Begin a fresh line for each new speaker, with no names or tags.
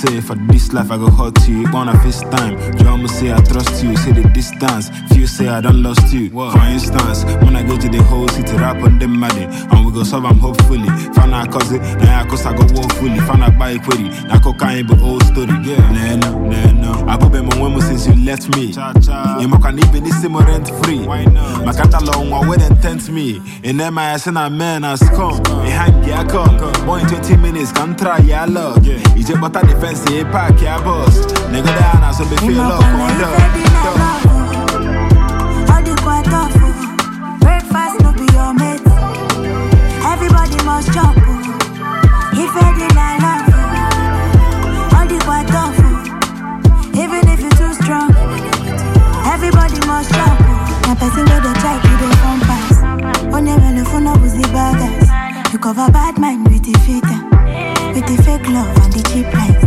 say for this life I go hurt you. Wanna face time. Drama say I trust you. Say the distance. Few say I done lost you. For instance, when I get to the whole city, rap on them money, and we go solve them hopefully. Find out cause it, now I cause I go walk fully. Find out buy query. Now cocaine but old story. Yeah, no. I go be my woman since you left me. You can even this same rent free. My catalog my wedding tempt me. In them I send a man as come. Behind ya come. More in 20 minutes, can try ya love. You just bought a defense, you pack ya boss. Nigga down as a big feel up.
All the quite awful. Breakfast no be your mate. Everybody must jump. If I did I love. All the quite awful. Even if you're too strong. Everybody must jump. Now person with the check, you don't come pass. On your telephone, I was the baggers. You cover bad mind with the filter. With the fake love and the cheap lights.